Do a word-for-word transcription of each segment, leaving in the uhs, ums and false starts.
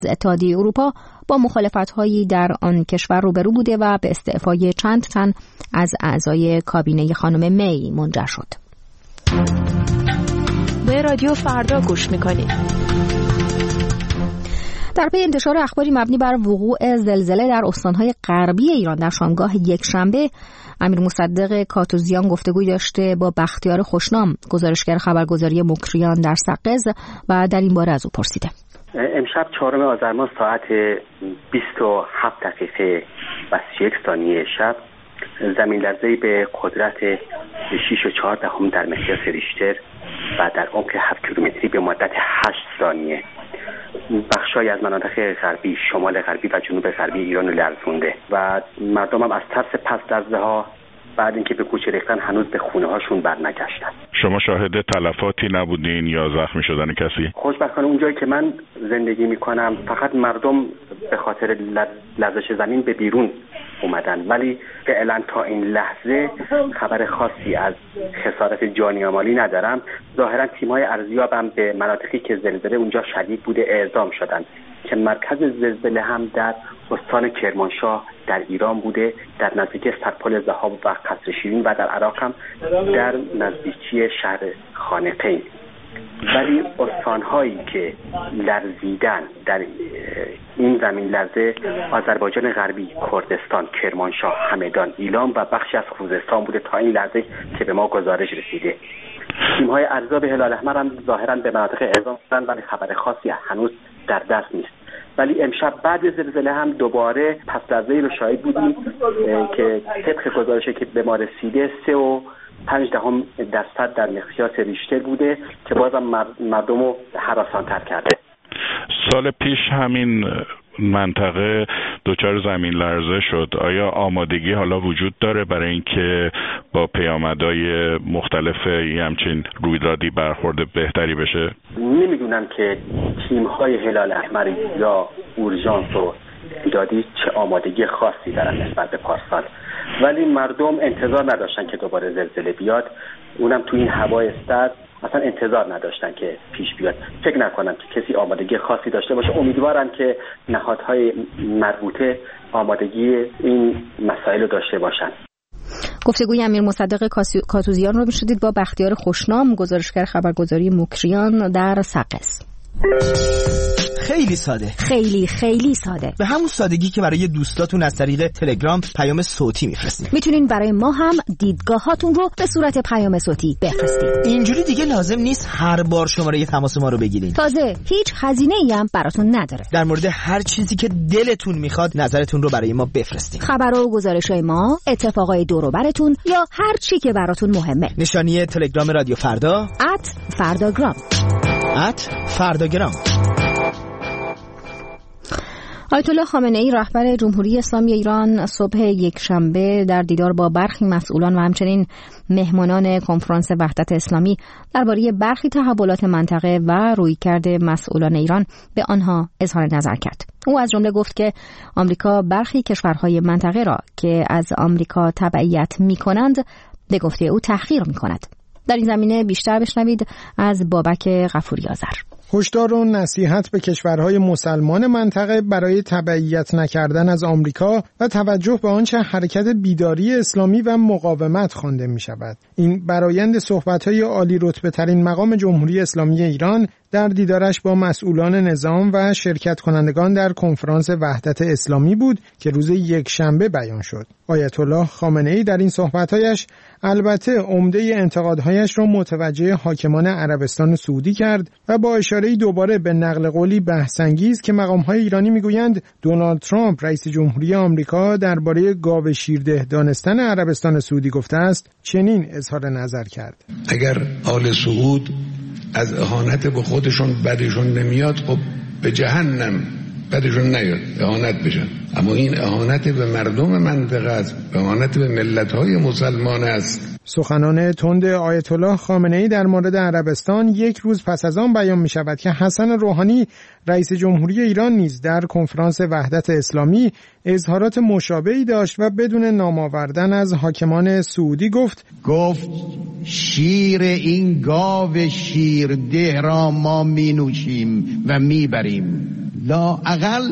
اتحادیه اروپا با مخالفت‌هایی در آن کشور روبرو بوده و به استعفای چند تن از اعضای کابینه خانم می منجر شد. به رادیو فردا گوش می‌کنید. در پی انتشار اخباری مبنی بر وقوع زلزله در استان‌های غربی ایران در شامگاه یکشنبه، امیر مصدق کاتوزیان گفتگوی داشته با بختیار خوشنام، گزارشگر خبرگزاری مکریان در سقز، و در این باره از او پرسیده. امشب چهارم آذر ماه ساعت بیست و هفت دقیقه و سی و یک ثانیه شب زمین لرزه‌ای به قدرت شش و چهار دهم در مقیاس ریشتر و در عمق هفت کیلومتری به مدت هشت ثانیه بخشای از مناطق غربی، شمال غربی و جنوب غربی ایران رو لرزونده و مردم هم از ترس پس لرزه ها بعد اینکه به کوچه ریختن هنوز به خونه هاشون برنگشتن. شما شاهد تلفاتی نبودین یا زخمی شدن کسی؟ خوشبختانه اونجایی که من زندگی میکنم فقط مردم به خاطر لرزش زمین به بیرون اومدن، ولی فعلا تا این لحظه خبر خاصی از خسارت جانی و مالی ندارم. ظاهرا تیم‌های ارزیابم به مناطقی که زلزله اونجا شدید بوده اعزام شدن که مرکز زلزله هم در استان کرمانشاه در ایران بوده، در نزدیکی سرپل ذهاب و قصر شیرین، و در عراق هم در نزدیکی شهر خانقین. ولی استان‌هایی که لرزیدن در این زمین لرزه آذربایجان غربی، کردستان، کرمانشاه، همدان، ایلام و بخشی از خوزستان بوده تا این لحظه که به ما گزارش رسیده. تیم‌های ارزیاب هلال احمر هم ظاهراً به مناطق اعزام شدن ولی خبر خاصی هنوز در دست نیست. ولی امشب بعد زلزله هم دوباره پس لرزه‌ای رو شاهد بودیم که طبق گزارشی که به ما رسیده سه و پنج دهم درصد در مقیاس ریشتر بوده که بازم مردم رو هراسان‌تر کرده. سال پیش همین منطقه دچار زمین لرزه شد. آیا آمادگی حالا وجود داره برای اینکه با پیامدهای مختلف همچین رویدادی برخورد بهتری بشه؟ نمیدونم که تیم‌های هلال احمر یا اورژانس و دادی چه آمادگی خاصی دارن نسبت به پارسال، ولی مردم انتظار نداشتن که دوباره زلزله بیاد، اونم تو این هوای سرد اصلا انتظار نداشتن که پیش بیاد. فکر نکنم که کسی آمادگی خاصی داشته باشه. امیدوارم که نهادهای مربوطه آمادگی این مسائل رو داشته باشن. گفتگوی امیر مصدق کاتوزیان رو میشدید با بختیار خوشنام، گزارشگر خبرگزاری مکریان در سقز. خیلی ساده، خیلی خیلی ساده، به همون سادگی که برای دوستاتون از طریق تلگرام پیام صوتی میفرستین. میتونین برای ما هم دیدگاهاتون رو به صورت پیام صوتی بفرستید. اینجوری دیگه لازم نیست هر بار شماره تماس ما رو بگیرین. تازه هیچ هزینه‌ای هم براتون نداره. در مورد هر چیزی که دلتون میخواد نظرتون رو برای ما بفرستین. خبر و گزارش‌های ما، اتفاقای دور و براتون یا هر چی که براتون مهمه. نشانی تلگرام رادیو فردا ات فرداگرام ات فرداگرام. آیت الله خامنه ای رهبر جمهوری اسلامی ایران صبح یکشنبه در دیدار با برخی مسئولان و همچنین مهمانان کنفرانس وحدت اسلامی درباره برخی تحولات منطقه و رویکرد مسئولان ایران به آنها اظهار نظر کرد. او از جمله گفت که آمریکا برخی کشورهای منطقه را که از آمریکا تبعیت می‌کنند به گفته او تحقیر می‌کند. در این زمینه بیشتر بشنوید از بابک غفوری آذر. هشدار و نصیحت به کشورهای مسلمان منطقه برای تبعیت نکردن از آمریکا و توجه به آنچه حرکت بیداری اسلامی و مقاومت خوانده می شود. این برآیند صحبت‌های عالی رتبه ترین مقام جمهوری اسلامی ایران در دیدارش با مسئولان نظام و شرکت کنندگان در کنفرانس وحدت اسلامی بود که روز یکشنبه بیان شد. آیت الله خامنه ای در این صحبت‌هایش البته عمده انتقادهایش را متوجه حاکمان عربستان سعودی کرد و با اشاره دوباره به نقل قولی بحث‌انگیز که مقام‌های ایرانی می‌گویند دونالد ترامپ رئیس جمهوری آمریکا درباره گاو شیرده دانستن عربستان سعودی گفته است، چنین اظهار نظر کرد: اگر آل سعود از اهانت به خودشون بدشون نمیاد، خب به جهنم بدشون نیاد، اهانت بشن. اما این اهانت به مردم منطقه است، اهانت به ملت‌های مسلمان است. سخنان تند آیت الله خامنه ای در مورد عربستان یک روز پس از آن بیان می شود که حسن روحانی رئیس جمهوری ایران نیز در کنفرانس وحدت اسلامی اظهارات مشابهی داشت و بدون نام آوردن از حاکمان سعودی گفت گفت شیر این گاو شیرده را ما می نوشیم و می بریم. لااقل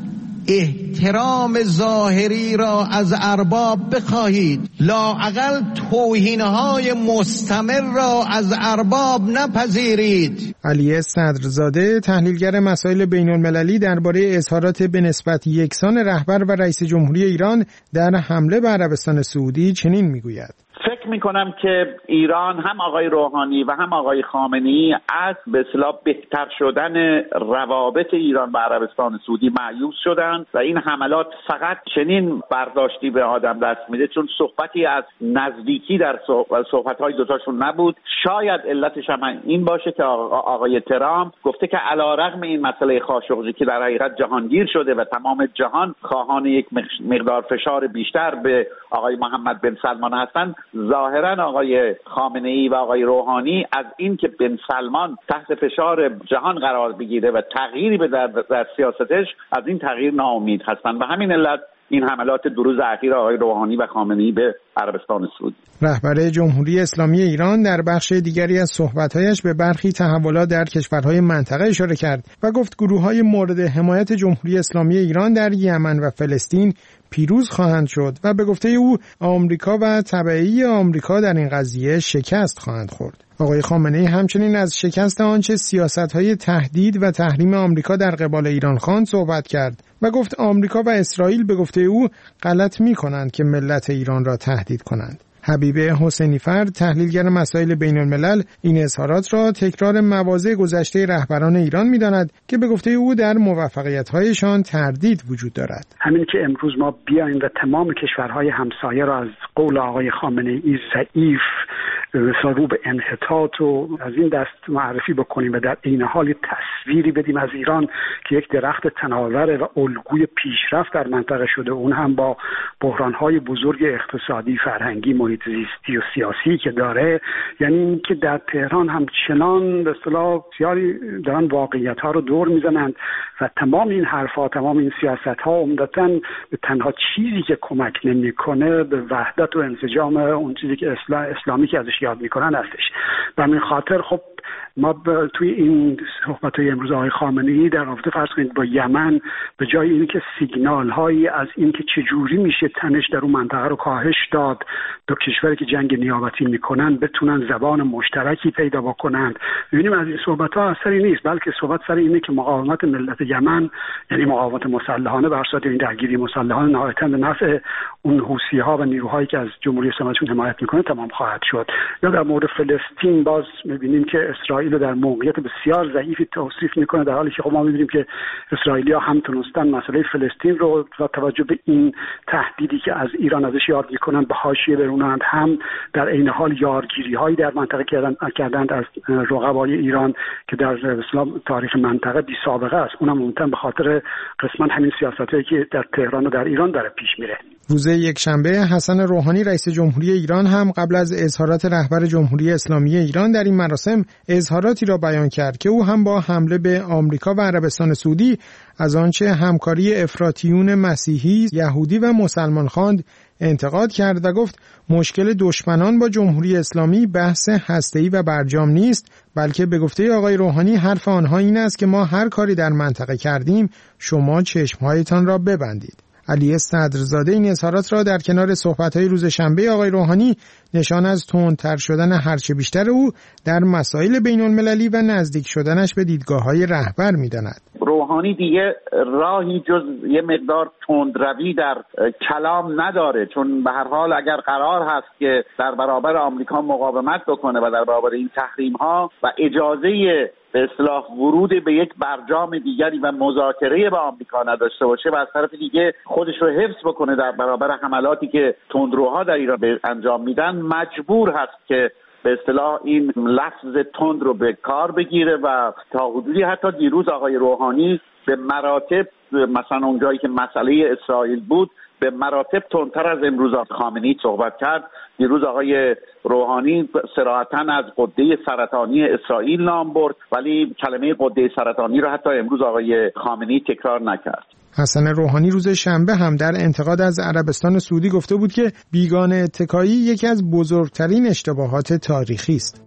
احترام ظاهری را از ارباب بخواهید، لااقل توهین‌های مستمر را از ارباب نپذیرید. علی صدرزاده تحلیلگر مسائل بین‌المللی درباره اظهارات به نسبت یکسان رهبر و رئیس جمهوری ایران در حمله به عربستان سعودی چنین میگوید: فکر میکنم که ایران، هم آقای روحانی و هم آقای خامنه‌ای، از به اصطلاح بهتر شدن روابط ایران با عربستان سعودی مایوس شدند و این حملات فقط چنین برداشتی به آدم دست میده چون صحبتی از نزدیکی در صحبت‌های دوتاشون نبود. شاید علتش هم این باشه که آقای ترامپ گفته که علیرغم این مسئله خاشقچی که در حقیقت جهانگیر شده و تمام جهان خواهان یک مقدار فشار بیشتر به آقای محمد بن سلمان هستند، ظاهرا آقای خامنه‌ای و آقای روحانی از این که بن سلمان تحت فشار جهان قرار بگیره و تغییری به در, در سیاستش، از این تغییر ناامید هستند و همین علت این حملات دو روز اخیر آقای روحانی و خامنه‌ای به عربستان سعودی. رهبر جمهوری اسلامی ایران در بخش دیگری از صحبت‌هایش به برخی تحولات در کشورهای منطقه اشاره کرد و گفت گروه‌های مورد حمایت جمهوری اسلامی ایران در یمن و فلسطین پیروز خواهند شد و به گفته او آمریکا و تبعی آمریکا در این قضیه شکست خواهند خورد. آقای خامنه‌ای همچنین از شکست آنچه سیاست‌های تهدید و تحریم آمریکا در قبال ایران خواند صحبت کرد و گفت آمریکا و اسرائیل به گفته او غلط می‌کنند که ملت ایران را تهدید کنند. حبیبه حسینی‌فر تحلیلگر مسائل بین‌الملل این اظهارات را تکرار مواضع گذشته رهبران ایران می‌داند که به گفته او در موفقیت‌هایشان تردید وجود دارد. همین که امروز ما بیایم و تمام کشورهای همسایه را از قول آقای خامنه‌ای ضعیف مثلا رو به انحطاط و از این دست معرفی بکنیم و در عین حال تصویری بدیم از ایران که یک درخت تناوره و الگوی پیشرفت در منطقه شده، اون هم با بحران‌های بزرگ اقتصادی، فرهنگی، محیط زیستی و سیاسی که داره، یعنی اینکه در تهران هم چنان به اصطلاح سیاری دارن واقعیت‌ها رو دور میزنند و تمام این حرف‌ها، تمام این سیاست‌ها عمدتاً به تنها چیزی که کمک نمی‌کنه به وحدت و انسجام اون چیزی که اسلام اسلامی که ازش یاد میکنن هستش. به همین خاطر خب ما توی این صحبت‌های امروز آقای خامنه‌ای در رابطه فرض کنید با یمن، به جای اینکه سیگنال هایی از اینکه چجوری میشه تنش در اون منطقه رو کاهش داد، دو کشوری که جنگ نیابتی میکنن بتونن زبان مشترکی پیدا بکنن، ببینیم از این صحبت‌ها اثری نیست، بلکه صحبت سر اینه که مقاومت ملت یمن، یعنی مقاومت مسلحانه بر اساس این درگیری مسلحانه نهایتاً به نفع اون حوثی‌ها و نیروهایی که از جمهوری اسلامی حمایت میکنه تمام خواهد شد. یا در مورد فلسطین باز می‌بینیم که اسرائیل در موقعیت بسیار ضعیفی توصیف میکنه، در حالی که خب ما می‌بینیم که اسرائیلی‌ها هم تونستن مسئله فلسطین رو با توجه به این تهدیدی که از ایران ازش یاد میکنن به حاشیه برونند، هم در عین حال یارگیری‌هایی در منطقه کردن کردند از رقبای ایران که در اسلام تاریخ منطقه بی سابقه است. اونم عموماً به خاطر قسماً همین سیاستایی که در تهران و در ایران داره پیش میره. روز یکشنبه حسن روحانی رئیس جمهوری ایران هم قبل از اظهارات رهبر جمهوری اسلامی ایران در این مراسم اظهاراتی را بیان کرد که او هم با حمله به آمریکا و عربستان سعودی از آنچه همکاری افراطیون مسیحی، یهودی و مسلمان خواند انتقاد کرد و گفت مشکل دشمنان با جمهوری اسلامی بحث هسته‌ای و برجام نیست، بلکه به گفته آقای روحانی حرف آنها این است که ما هر کاری در منطقه کردیم شما چشمهایتان را ببندید. علی صدرزاده این اظهارات را در کنار صحبت‌های روز شنبه آقای روحانی نشان از تندتر شدن هرچه بیشتر او در مسائل بین‌المللی و نزدیک شدنش به دیدگاه‌های رهبر می‌داند. روحانی دیگه راهی جز یه مقدار تندروی در کلام نداره، چون به هر حال اگر قرار هست که در برابر آمریکا مقاومت بکنه و در برابر این تحریم‌ها و اجازه به اصطلاح ورود به یک برجام دیگری و مذاکره با آمریکا نداشته باشه و از طرف دیگه خودش رو حفظ بکنه در برابر حملاتی که تندروها در ایران انجام میدن، مجبور هست که به اصطلاح این لفظ تند رو به کار بگیره و تا حدودی حتی دیروز آقای روحانی به مراتب، مثلا اونجایی که مسئله اسرائیل بود، به مراتب تندتر از امروز خامنه‌ای صحبت کرد. دیروز آقای روحانی صراحتاً از غده سرطانی اسرائیل نام برد، ولی کلمه غده سرطانی را حتی امروز آقای خامنه‌ای تکرار نکرد. حسن روحانی روز شنبه هم در انتقاد از عربستان سعودی گفته بود که بیگانه اتکایی یکی از بزرگترین اشتباهات تاریخی است.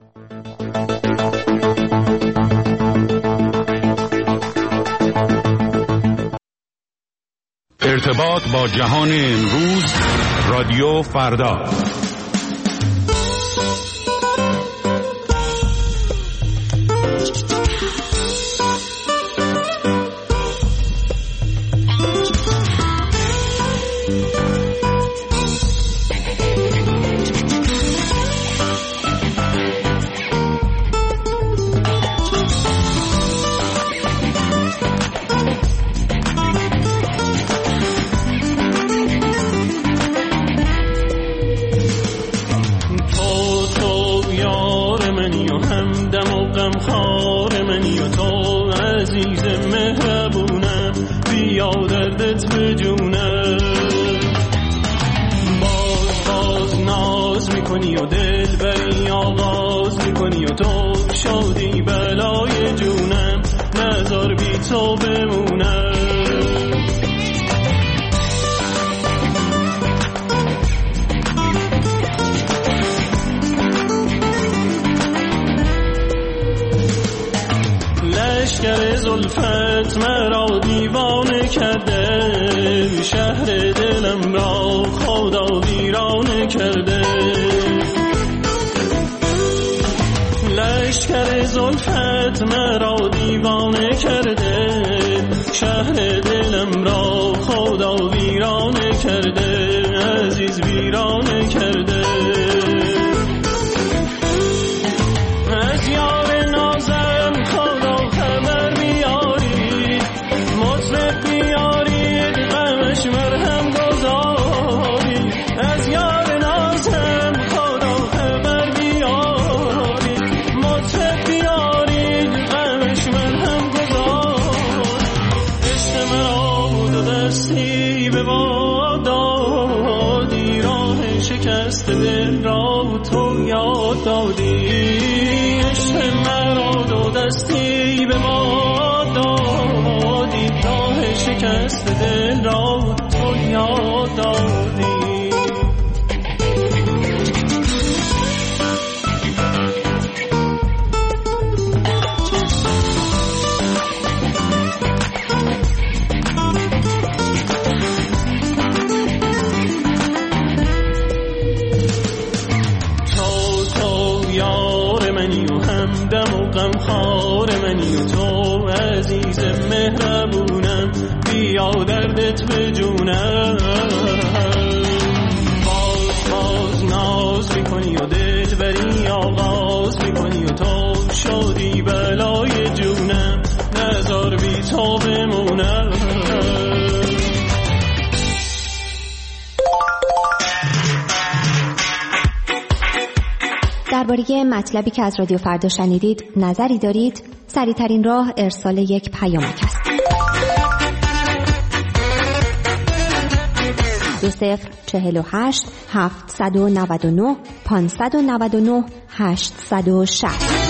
ارتباط با جهان امروز، رادیو فردا. لشکر زلفت مرا دیوانه کرده، شهر دلم را خدا ویرانه کرده. لشکر زلفت مرا دیوانه کرده، شهر دلم را خدا ویرانه کرده، عزیز ویرانه کرده. از یار نازم خدا خبر بیاری، مطرب بیاری غمش مرهم گذاری. از یار نازم خدا خبر بیاری، مطرب بیاری غمش مرهم گذاری. عشق مرا دو دستی به باد دادی، راه شکست دل را تو یاد دادی. عشق مرا دو دستی به ما دادی، راه شکست دل را تو یاد دادی. غمخوار منی و تو عزیز مهربونم، بیا دردت به جونم. باز باز ناز میکنی و دلبری آغاز میکنی و تو شدی بلای جونم، نذار بی تو بمونم. درباره مطلبی که از رادیو فردا شنیدید نظری دارید؟ سریع‌ترین راه ارسال یک پیامک است. دو صفر چهل و هشت هفتصد و نود و نه پانصد و نود و نه هشتصد و شصت.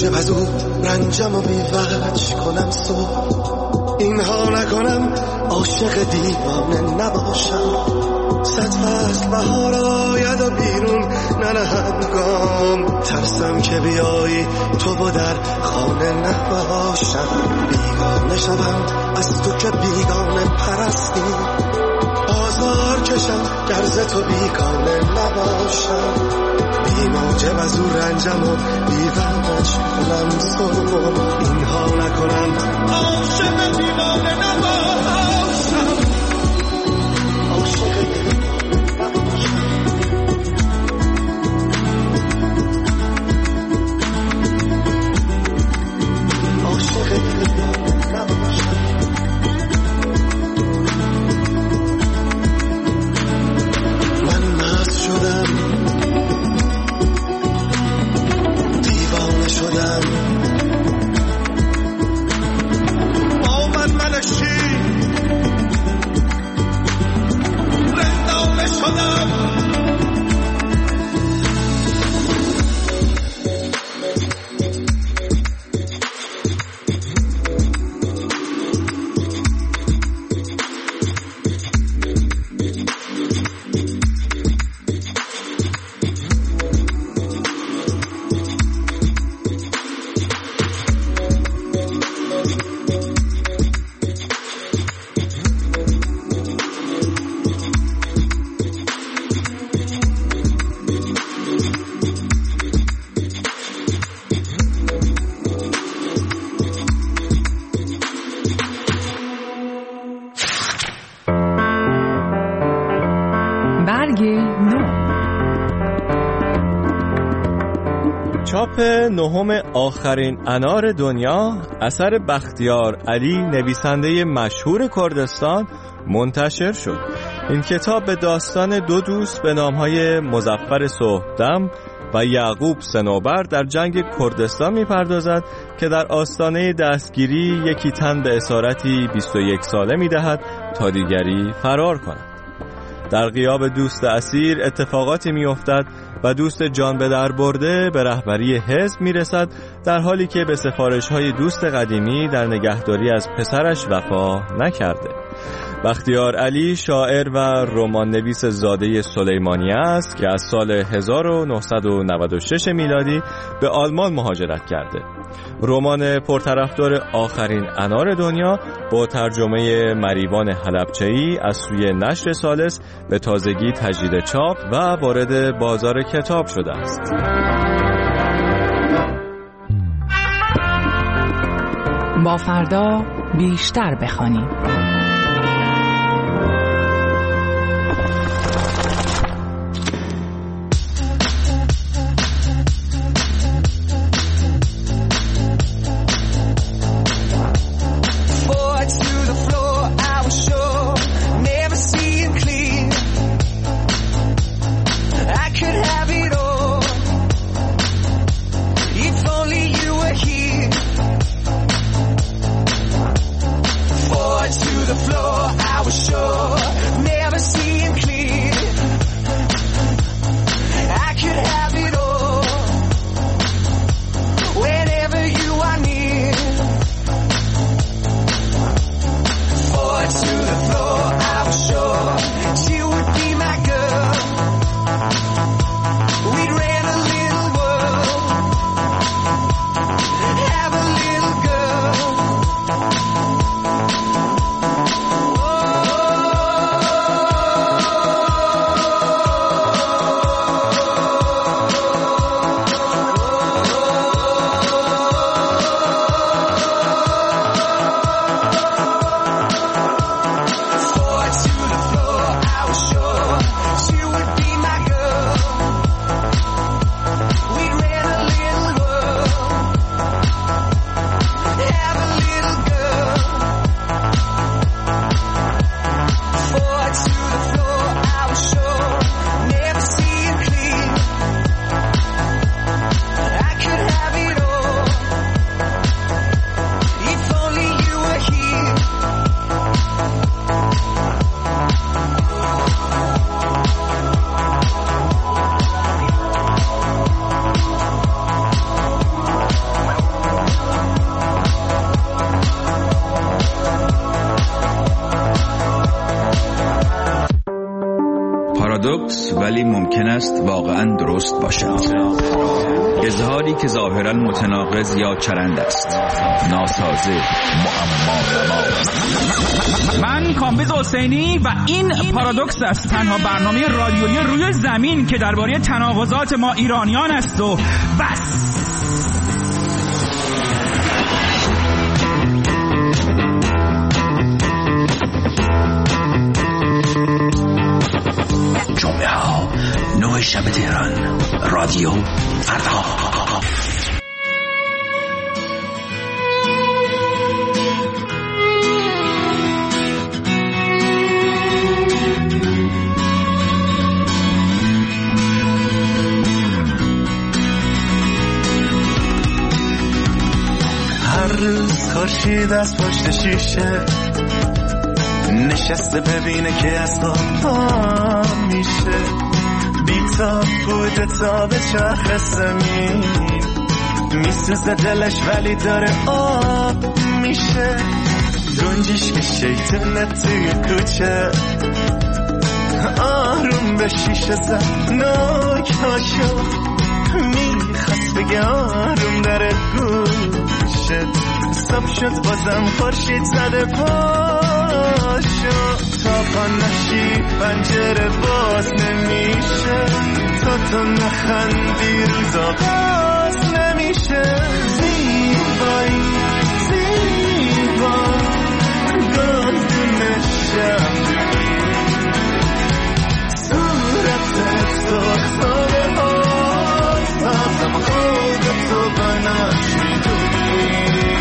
موجب از او رنجم و بیوج کنم صبح اینها نکنم عاشق دیوانه نباشم صد فصل بهار آید و بیرون ننهم گام ترسم که بیایی تو با در خانه نباشم بیگانه شدم از تو که بیگانه پرستی آزار کشم گرز تو بیگانه نباشم بی موجب از او رنجم و بیوج کنم صبح اینها نکنم عاشق دیوانه نباشم عاشق چاپ نهم آخرین انار دنیا اثر بختیار علی نویسنده مشهور کردستان منتشر شد. این کتاب به داستان دو دوست به نامهای مظفر صبحدم و یعقوب صنوبر در جنگ کردستان می‌پردازد که در آستانه دستگیری یکی تن به اسارتی بیست و یک ساله می‌دهد تا دیگری فرار کند. در غیاب دوست اسیر اتفاقاتی می‌افتد و دوست جان به در برده به رهبری حزب میرسد در حالی که به سفارش‌های دوست قدیمی در نگهداری از پسرش وفا نکرده. بختیار علی شاعر و رمان نویس زاده سلیمانی است که از سال هزار و نهصد و نود و شش میلادی به آلمان مهاجرت کرده. رمان پرطرفدار آخرین انار دنیا با ترجمه مریوان حلبچه‌ای از سوی نشر ثالث به تازگی تجدید چاپ و وارد بازار کتاب شده است. با فردا بیشتر بخوانیم. The floor درست باشد. اظهاری که ظاهراً متناقض یا چرند است، ناسازه، معما نما. من کامبیز حسینی و این پارادوکس است، تنها برنامه رادیویی روی زمین که درباره تناقضات ما ایرانیان است و بس. جمعه ها نه شب تهران، رادیو فردا. هر روز خورشید از پشت شیشه نشسته ببینه که از خواب میشه، بی‌تاب بوده تا به چرخ زمین، میسوزه دلش ولی داره آب میشه. گنجیش که شیطونه توی کوچه، آروم به شیشه زد ناک هاشو، میخواست بگه آروم داره گوشه. صبح شد بازم خورشید زده پاشو، تا پا نشی پنجره باز نمیشه، تا تو نخندی روزا باز نمیشه. زیبایی زیبا گلدون شمعی، صورتت سرخ باز، تازم خودتو بناش میدونی.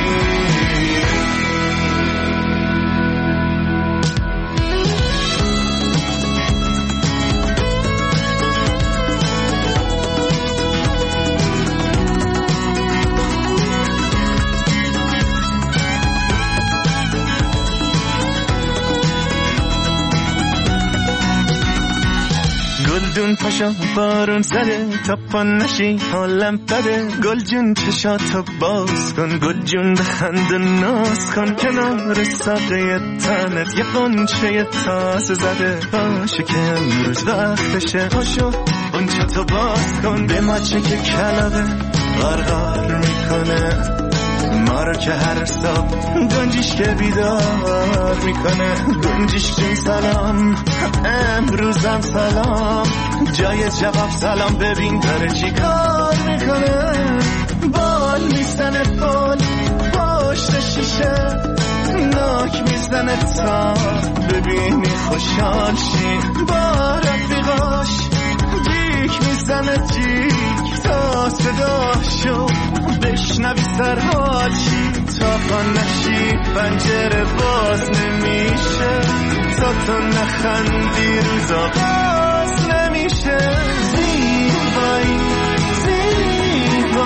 گلدون پاشا بارون زده، تا پا نشی حالم بده. گل جون چشاتو باز کن، گل جون بخند و ناز کن. کنار ساقه تنت یه قنچه تازه زده، باشه که امروز وقتشه. پاشو قنچتو باز کن، به ماچه که کلابه غرغر میکنه ما رو، که هر صبح گنجیش که بیدار میکنه. گنجیش جون سلام، امروزم سلام، جای جواب سلام. ببین داره چی کار میکنه، بال میزنه بال پشت شیشه، ناک میزنه تا ببینی خوشحال شی. با رفیقاش جیک میزنه جیک، تا صداشو بشنوی سرحال شی. تا پا نشی پنجره باز نمیشه، تا تو نخندی روزا باز نمیشه. زیبایی زیبا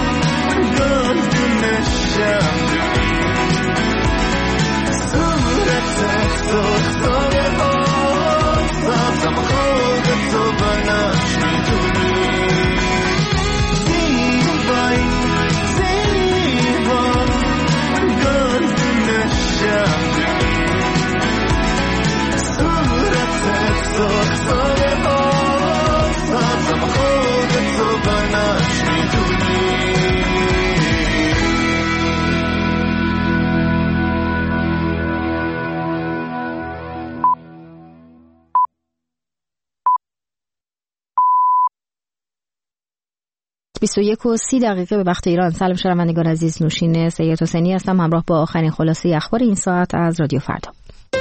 گلدون شمعی، صورتت سرخ باز، تازم خودتو بناش میدونی. زیبایی زیبا گلدون شمعی، صورتت سرخ باز، تازم خودتو بناش میدونی. بیست و یک و سی دقیقه به وقت ایران. سلام شنوندگان عزیز، نوشین سید حسینی هستم، همراه با آخرین خلاصه اخبار این ساعت از رادیو فردا.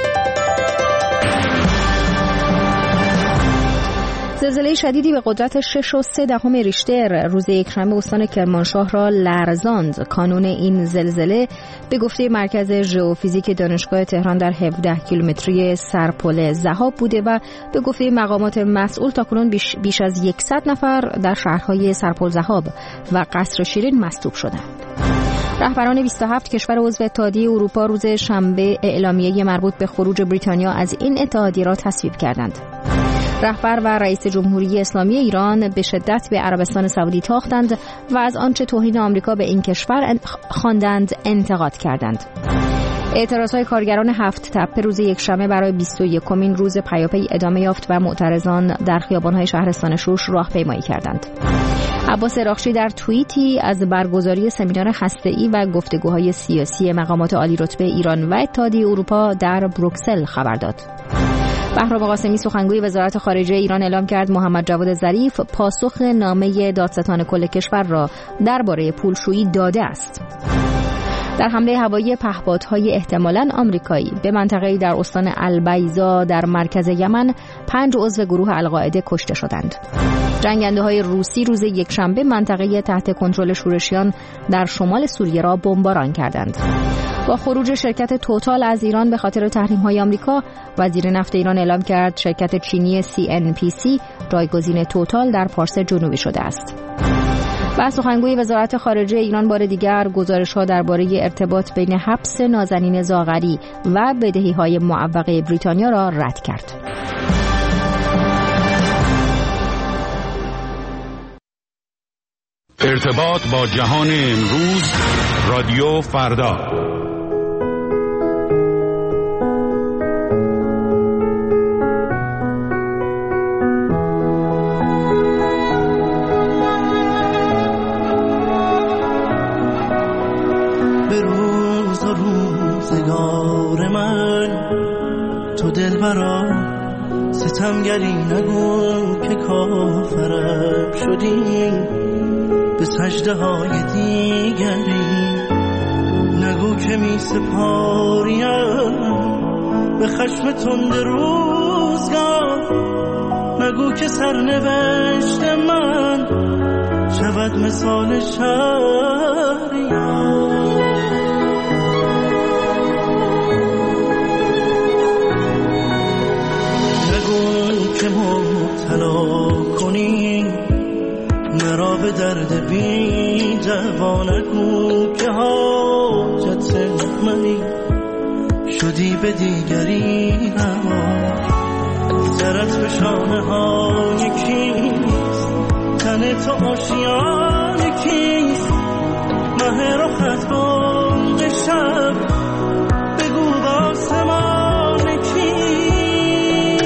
زلزله شدیدی به قدرت شش و سه دهم ریشتر روز یکشنبه استان کرمانشاه را لرزاند. کانون این زلزله به گفته مرکز ژئوفیزیک دانشگاه تهران در هفده کیلومتری سرپل ذهاب بوده و به گفته مقامات مسئول تاکنون بیش, بیش از صد نفر در شهرهای سرپل ذهاب و قصر شیرین مصدوم شدند. رهبران بیست و هفت کشور عضو اتحادیه اروپا روز شنبه اعلامیه مربوط به خروج بریتانیا از این اتحادیه را تصویب کردند. رهبر و رئیس جمهوری اسلامی ایران به شدت به عربستان سعودی تاختند و از آنچه توهین آمریکا به این کشور خواندند انتقاد کردند. اعتراضهای کارگران هفت تپه روز یکشنبه برای بیست و یکمین روز پیاپی ادامه یافت و معترضان در خیابان‌های شهرستان شوش راهپیمایی کردند. عباس عراقچی در توییتی از برگزاری سمینار هسته‌ای و گفتگوهای سیاسی مقامات عالی رتبه ایران و اتحادیه اروپا در بروکسل خبر داد. بهرام قاسمی سخنگوی وزارت خارجه ایران اعلام کرد محمد جواد ظریف پاسخ نامه دادستان کل کشور را درباره پولشویی داده است. در حمله هوایی پهپادهای احتمالاً آمریکایی به منطقه‌ای در استان البیضا در مرکز یمن پنج عضو گروه القاعده کشته شدند. جنگنده‌های روسی روز یکشنبه منطقه تحت کنترل شورشیان در شمال سوریه را بمباران کردند. با خروج شرکت توتال از ایران به خاطر تحریم‌های آمریکا، وزیر نفت ایران اعلام کرد شرکت چینی سی ان پی سی جایگزین توتال در پارس جنوبی شده است. و سخنگوی وزارت خارجه ایران بار دیگر گزارش‌ها درباره ارتباط بین حبس نازنین زاغری و بدهی‌های معوقه بریتانیا را رد کرد. ارتباط با جهان امروز، رادیو فردا. به روز و روزگار من تو دلبرا ستمگری نگو که کافرم شدی، به سجده های دیگری نگو که می سپاریم به خشم تند روزگار، نگو که سرنوشت من شود مثال شهریار. نگو که مبتلا کنی مرا به درد بی دوا، نگو که حاجت منی شدی به دیگری روا. سرت به شانه های کیست، تن تو آشیان کیست، مه رخت بانگ شب بگو با سمان کیست.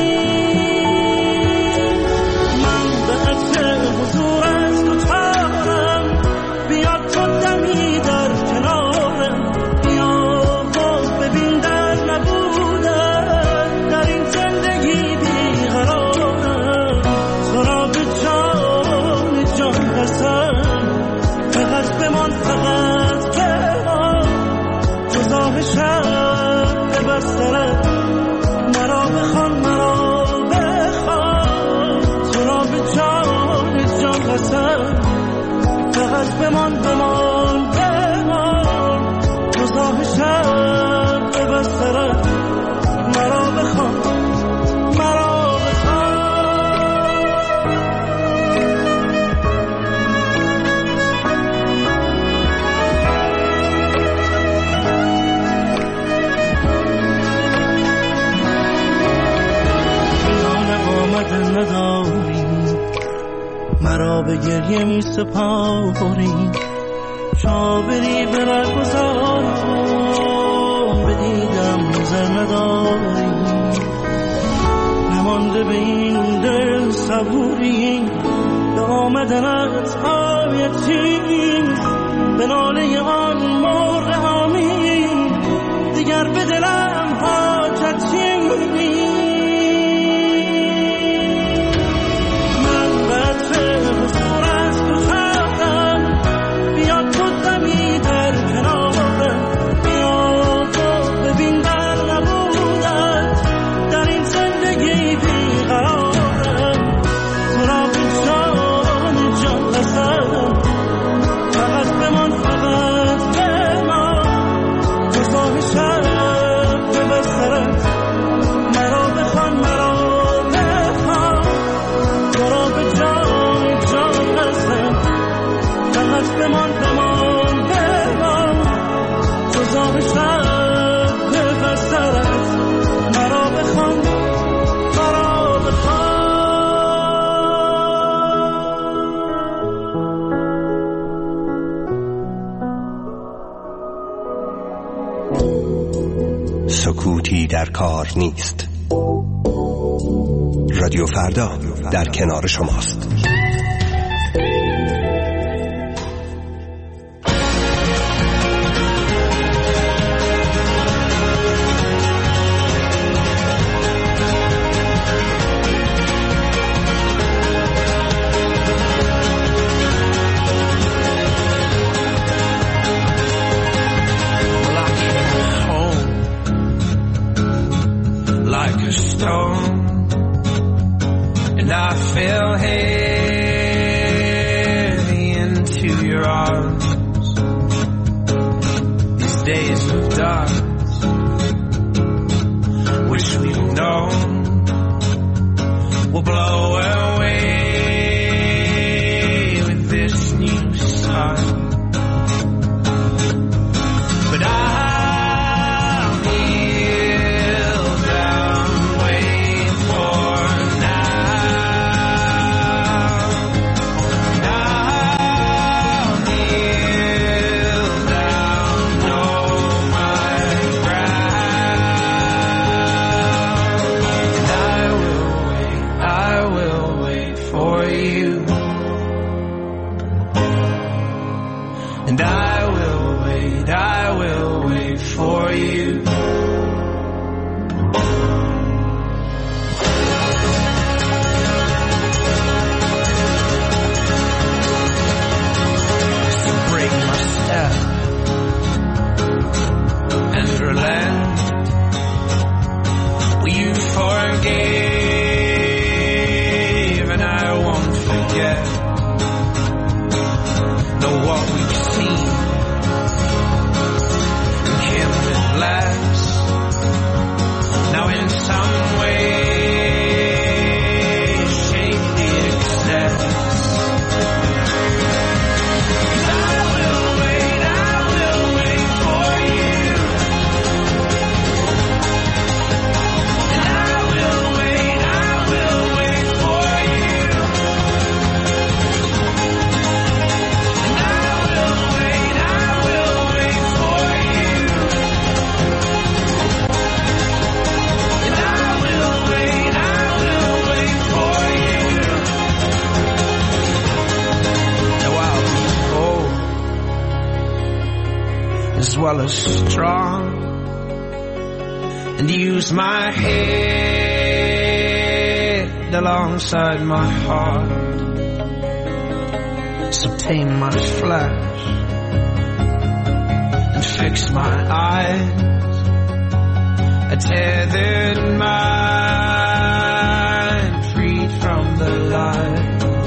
من به عطر حضور از تو تارم، بیا تو دمی در کنارم، بیا و ببین در نبودن در این زندگی بیقرارم. تو را به جان جان قسم فقط بمان، فقط بمان، جزاه شب بسترت مرا بخوان، مرا بخوان. تو را به جان جان قسم فقط بمان، بمان، بمان، جزاه شب بسترت مرا بخوان، مرا نداری مرا به گریه می سپاری، شاوری به رگذارم بدیدم نظر نداری. نمانده به این دل صبوری، به آمدنت آیتی به ناله آن مرغ هامی، دیگر به دلم حاجتی. در کار نیست. رادیو فردا در کنار شماست. Well as strong, and use my head alongside my heart, so tame my flesh and fix my eyes, a tethered mind freed from the lies.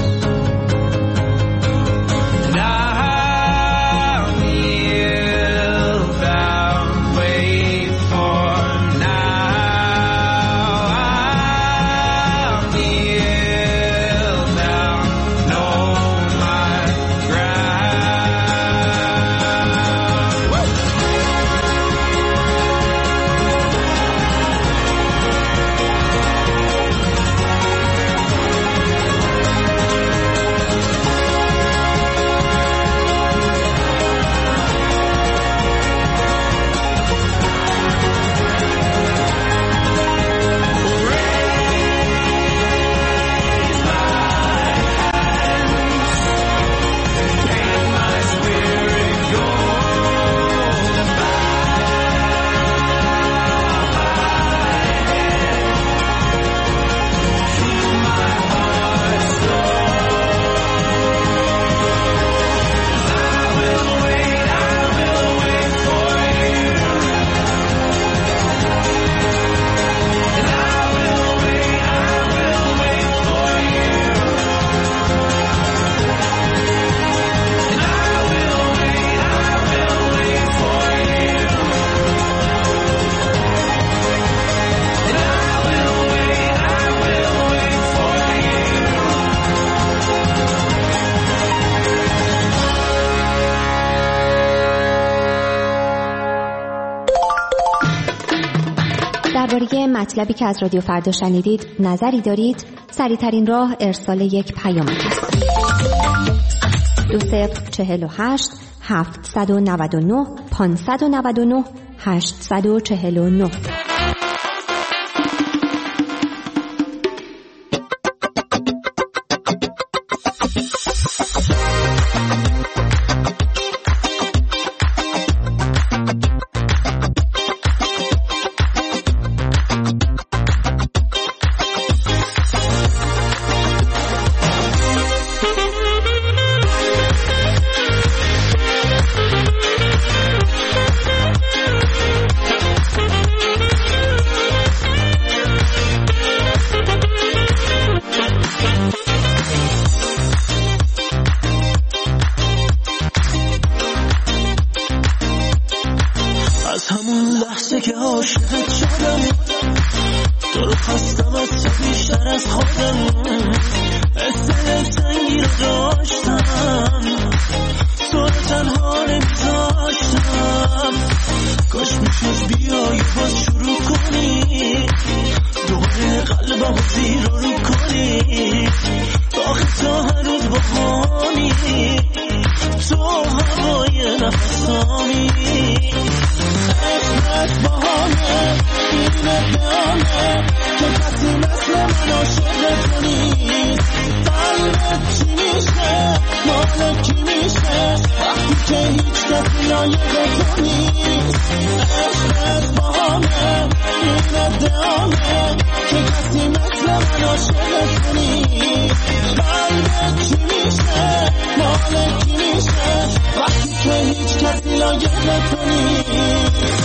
درباره مطلبی که از رادیو فردا شنیدید نظری دارید؟ سریع‌ترین راه ارسال یک پیام است. دو صفر چهل و هشت هفتصد و نود و نه پانصد و نود و نه هشتصد و چهل و نه. تو هوای نفسامی عشقت بهانه این دانه که کسی مثل من عاشق تو نیست قلبت چی میشه مال کی میشه وقتی که هیچ کسی لایق تو نیست عشقت بهانه این دانه که کسی مثل من عاشق تو نیست قلبت چی میشه مال کی میشه وقتی که هیچ کسی لایق تو نیست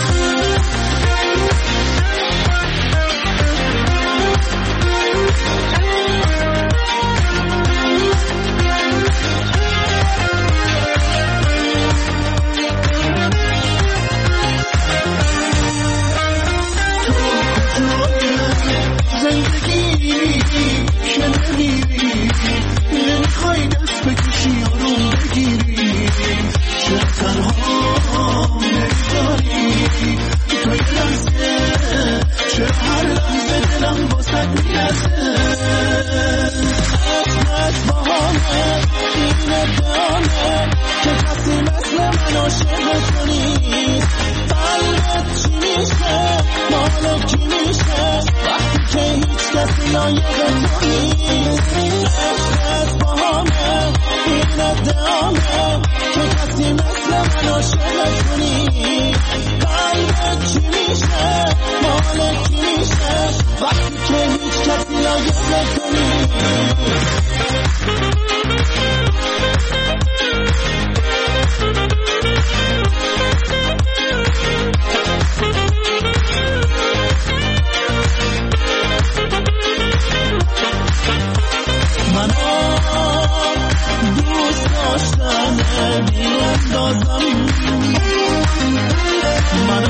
که نمیری نمیخوای دست بکشی آروم بگیری چه تنها نمیداری تو یه لحظه چه هر لحظه دلم باسد میرسه عشقت بهانه این دانه که کسی مثل من عاشق تو نیست قلبت چی میشه مال کی میشه وقتی که هیچ کسی لایق تو نیست عشقت بهانه این دانه که کسی مثل من عاشق تو نیست قلبت چی میشه مال کی میشه وقتی که هیچ کسی لایق تو نیست دوست داشتن بیاندازم من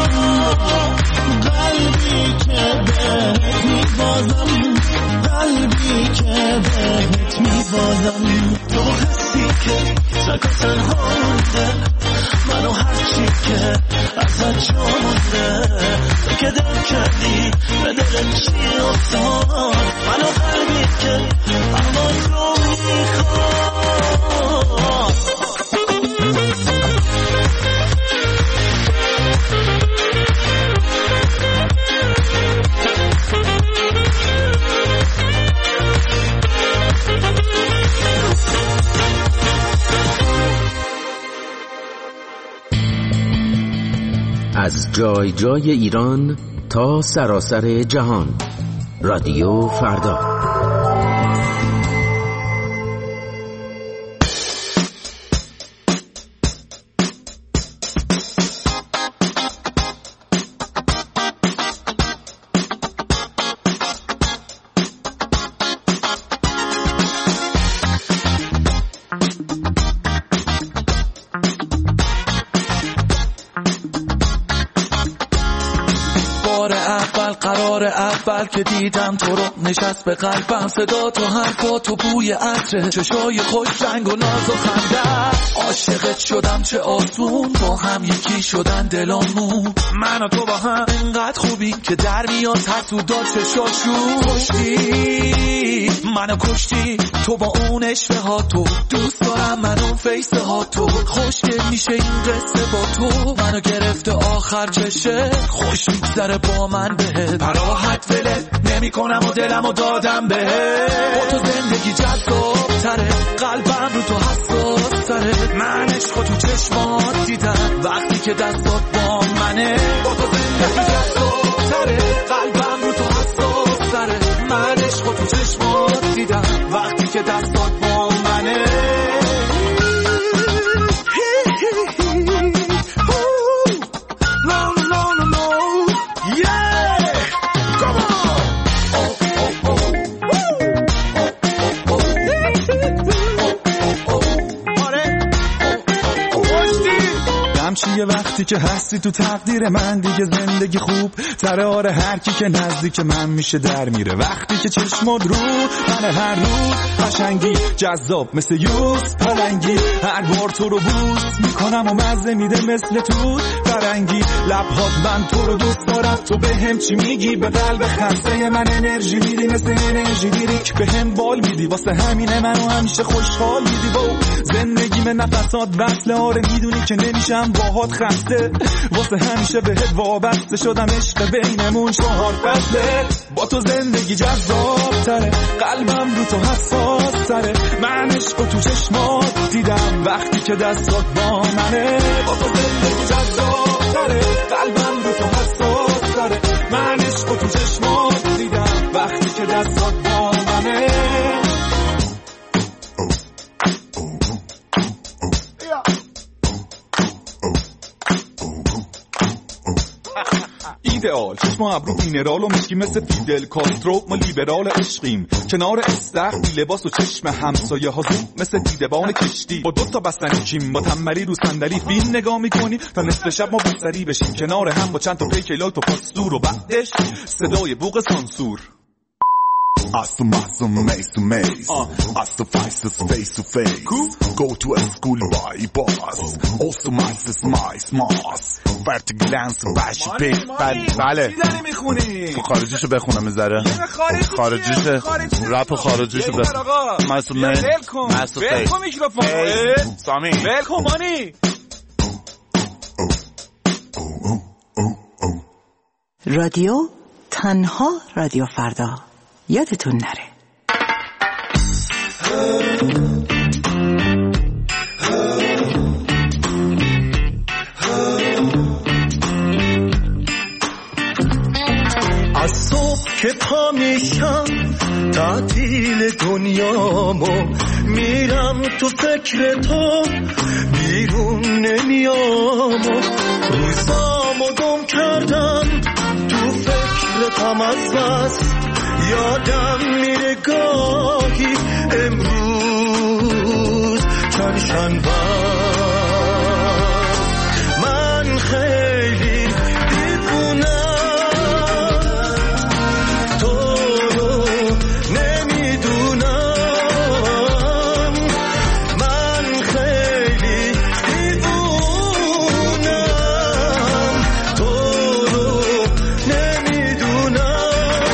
قلبی که بهت میبازم قلبی که بهت میبازم تو حسی که تک و تنها مونده منو هرچی که ازت جا مونده تو که دل کردی به دل چی افتاد منو قلبی که اما رو میخواد از جای جای ایران تا سراسر جهان رادیو فردا. اول که دیدم تو رو نشست به قلبم صدا تو حرفا تو بوی عطر چشای خوش رنگ و ناز و خنده عاشقت شدم چه آسون با هم یکی شدن دلامون من و تو با هم انقدر خوبیم که در میاد حسودا چشاشون کشتی منو کشتی تو با اون عشقه ها تو دوست دارم من اون فیسه ها تو خوشگل میشه این قصه با تو منو گرفته آخر چشه خوش میگذره با من بهت راحت ولت نمی کنم و دلم و دادم بهت با تو زندگی جذاب تره قلبم رو تو حساس تره من عشق تو چشمات دیدم وقتی که دستات با منه با تو زندگی جذاب تره قلبم رو تو حساس تره من عشق تو چشمات دیدم وقتی که دستات با منه دیگه وقتی که هستی تو تقدیر من دیگه زندگی خوب تره. آره هر کی که نزدیک من میشه در میره وقتی که چشمات رو من هر روز قشنگی جذاب مثل یوز پلنگی هر بار تو رو بوس میکنم و مزه میده مثل توت فرنگی لبهات من تو رو دوست دارم تو به هم چی میگی به قلب خسته من انرژی میدی مثل انرژی دیریک به هم بال میدی واسه همینه منو همیشه خوشحال میدی با زندگی من نفسات وصله آره میدونی که نمیشم باهات خسته واسه همیشه بهت وابسته شدم عشق بینمون چهار فصله با تو زندگی جذاب تره قلبم رو تو حساس تره من عشق تو چشمات دیدم وقتی که دستات با منه با تو زندگی جذاب تره قلبم رو تو حساس تره من عشق تو چشمات دیدم وقتی که دستات با منه ایدئال چشم و ابرو مینرال و میشکی مثل فیدل کاسترو ما لیبرال عشقیم کنار استخر بی لباس و چشم همسایه ها زوم مثل دیدبان کشتی با دوتا بستنی کیم با تنبری رو صندلی فیلم نگاه میکنی تا نصف شب ما بستری بشیم کنار هم با چند تا پیک لایت و پاستور و بعدش صدای بوق سانسور As to muscle, maze to maze. Uh, As to faces, face to face. Cool. Go to a school by bus. Also mice my smarts. Vertic glance, bash pig. بله چی داری میخونی؟ خارجیشو بخونم میذاره خارجیشه رپ خارجیشو بخونم مسئول من مسئول فیس بلکن میکروفون سامی بلکن مانی رادیو تنها رادیو فردا یادتون نره از صبح که پا میشم تعطیل دنیامو میرم تو فکر تو بیرون نمیام روزامو گم کردم تو فکرتم از بس یادم میره گاهی امروز چند شنبه من خیلی دیوونم تو رو نمیدونم من خیلی دیوونم تو رو نمیدونم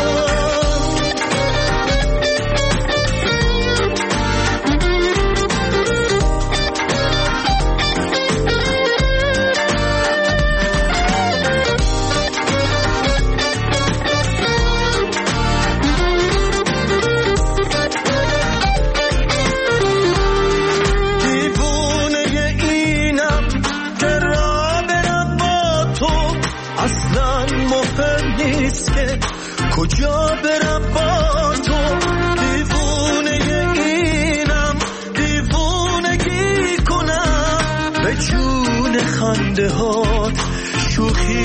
کجا برم با تو دیوونه اینم دیوونگی کنم به جون خنده هات شوخی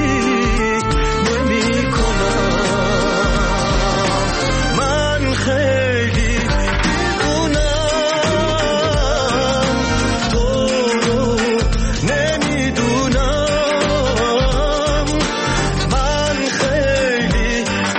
نمی کنم من خیلی دیوونم تو رو نمیدونم من خیلی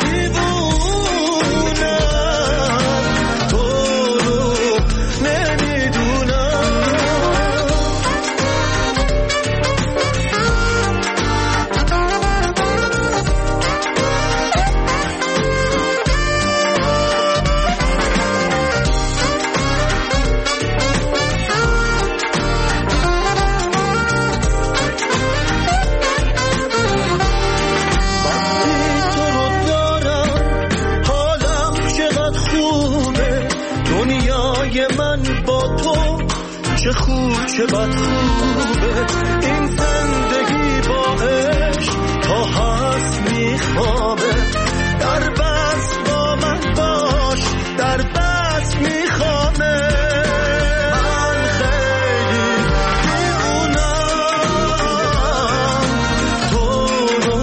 چه خوب چه بد خوبه این زندگی با عشق تا هست میخوابه در بس با من باش در بس میخوابه من خیلی دیوونم تو رو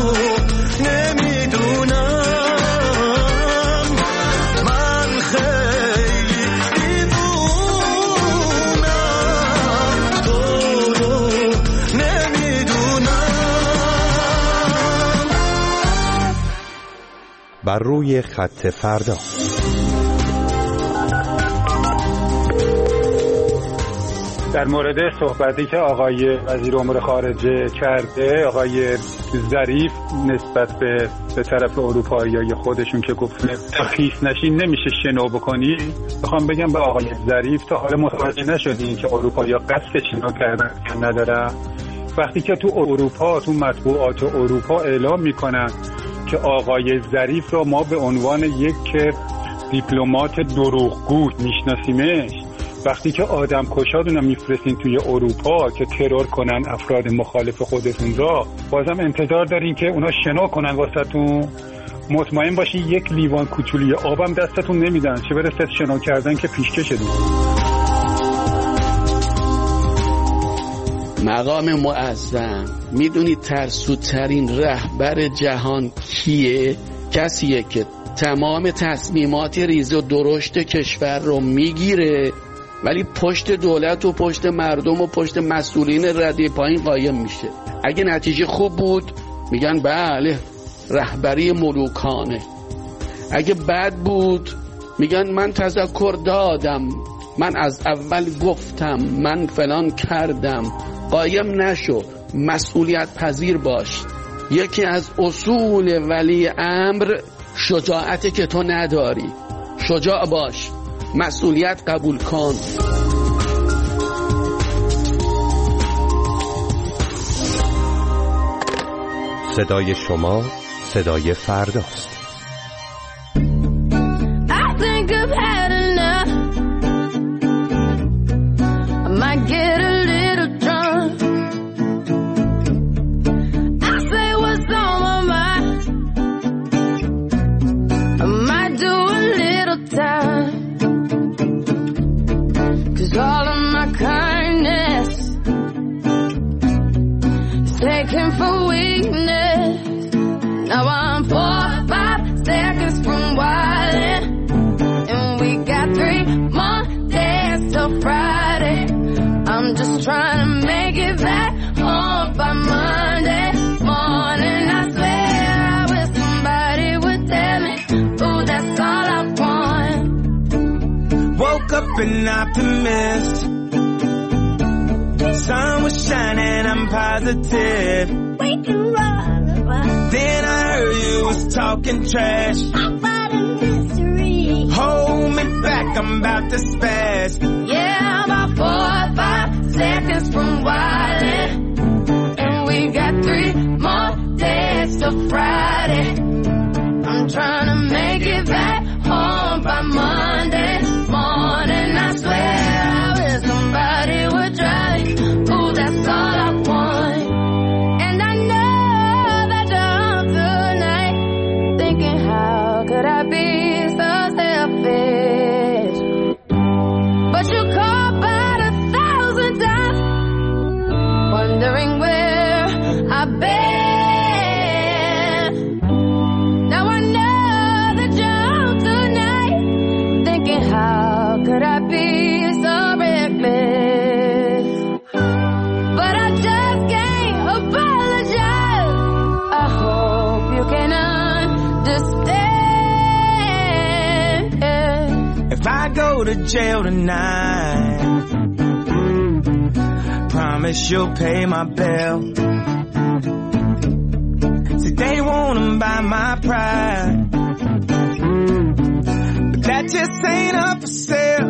نمیدونم من خیلی دیوونم نمی بر روی خط فردا. در مورد صحبتی که آقای وزیر امور خارجه کرده، آقای ظریف نسبت به به طرف اروپاییای خودشون که گفت تخیص نشین نمیشه شنو بکنی، بخوام بگم به آقای ظریف تا حالا متوجه نشدین که اروپایی‌ها قصد شنو کردن ندارن. وقتی که تو اروپا، تو مطبوعات اروپا اعلام میکنن که آقای ظریف را ما به عنوان یک دیپلمات دروغگو میشناسیمش، وقتی که آدم کشادون رو میفرستین توی اروپا که ترور کنن افراد مخالف خودتون را، بازم انتظار دارین که اونا شنا کنن واسهتون؟ مطمئن باشی یک لیوان کوچولی آبم دستتون نمیدن، چه برسه شنا کردن که پیشکش دید. مقام معظم، میدونید ترسوترین رهبر جهان کیه؟ کسیه که تمام تصمیمات ریز و درشت کشور رو میگیره ولی پشت دولت و پشت مردم و پشت مسئولین رده پایین قایم میشه. اگه نتیجه خوب بود میگن بله رهبری ملوکانه، اگه بد بود میگن من تذکر دادم، من از اول گفتم، من فلان کردم. قایم نشو، مسئولیت پذیر باش. یکی از اصول ولی امر شجاعتی که تو نداری. شجاع باش، مسئولیت قبول کن. صدای شما صدای فرداست. An optimist, sun was shining, I'm positive. We can run. Then I heard you was talking trash about a mystery. Hold me back, I'm about to spaz. Yeah, I'm about four or five seconds from wildin', and we got three more days till Friday. I'm trying to make it back home by Monday morning. I swear I wish somebody would drive. Ooh, that's all I want. And I know that I'm tonight thinking, how could I be so selfish? But you called about a thousand times, wondering where I've been. Now I know that you're tonight thinking, how could I be so reckless? But I just can't apologize. I hope you can understand. If I go to jail tonight, promise you'll pay my bill. See, they wanna buy my pride, but that just ain't up for sale.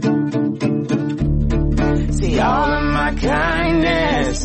See, all of my kindness,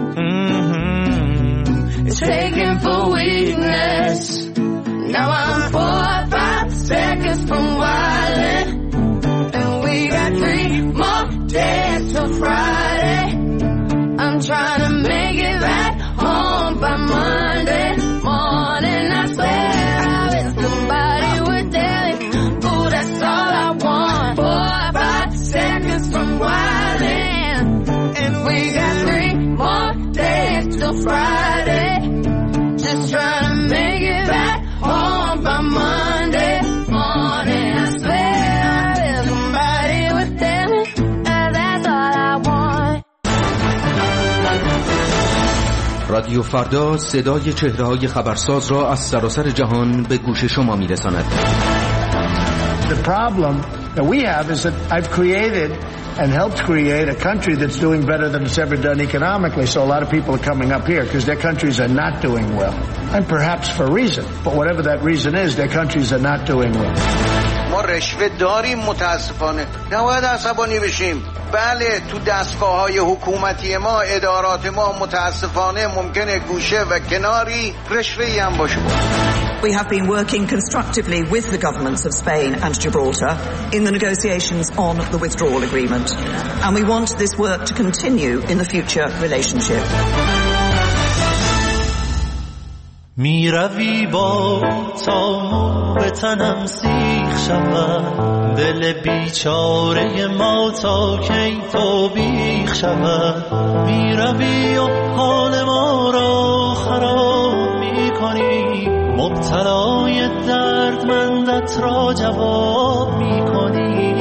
mm-hmm, is taken for weakness. Now I'm four or five seconds from wildin', and we got three more days till Friday. I'm trying to make it back home by Monday morning. I swear I wish somebody would tell me, ooh, that's all I want. Four or five seconds from wildin', and we got three more days till Friday. Just trying to make it back home by Monday morning. I swear I wish somebody would tell me that that's all I want. رادیو فردا صدای چهره‌های خبرساز را از سراسر جهان به گوش شما می‌رساند. The problem that we have is that I've created and helped create a country that's doing better than it's ever done economically. So a lot of people are coming up here because their countries are not doing well. And perhaps for reason, but whatever that reason is, their countries are not doing well. ما رشوه داریم متاسفانه. نباید عصبانی بشیم. بله تو دستگاه‌های حکومتی ما، ادارات ما متاسفانه ممکنه گوشه و کناری رشوه‌ای هم باشه. We have been working constructively with the governments of Spain and Gibraltar in the negotiations on the withdrawal agreement, and we want this work to continue in the future relationship. می روی با تا مو به تنم سیخ شود، دل بیچاره ما تا کی تو بیخ شود. می روی و حال ما را خراب می کنی، مبتلای دردمندت را جواب می کنی.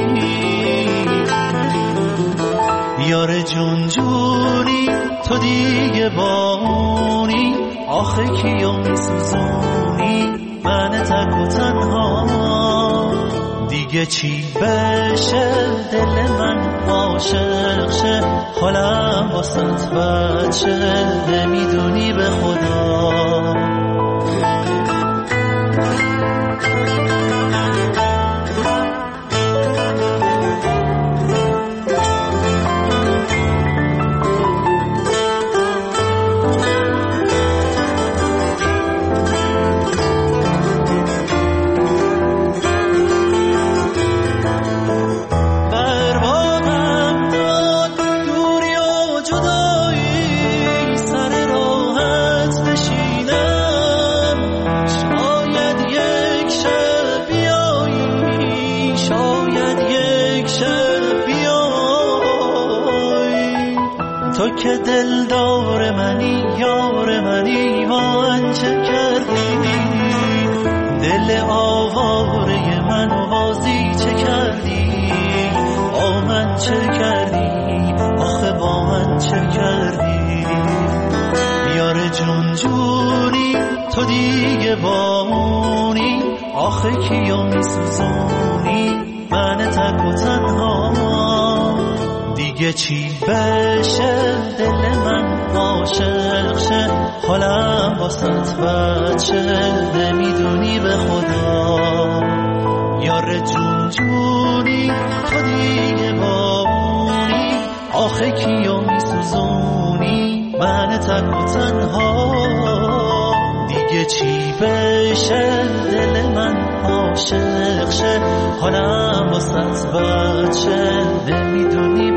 یار جون جونی تو دیگه بامونی، آخه کیو میسوزونی من تک و تنها. دیگه چی بشه دل من عاشق شه، حالم واسط بد شه، نمیدونی به خدا. که دلدار منی یار منی، من چه کردی دل آواره من و بازی چه کردی، با من چه کردی آخه با من چه کردی. یار جون جونی تو دیگه بامونی، آخه کیو میسوزونی من تک و تنها. دیگه چی بشه دل من عاشق شه، حالم واسط بد شه، نمیدونی به خدا. یار جون جونی تو دیگه بامونی، آخه کیو میسوزونی من تک و تنها. دیگه چی بشه دل من عاشق شه، حالم واسط بد شه، نمیدونی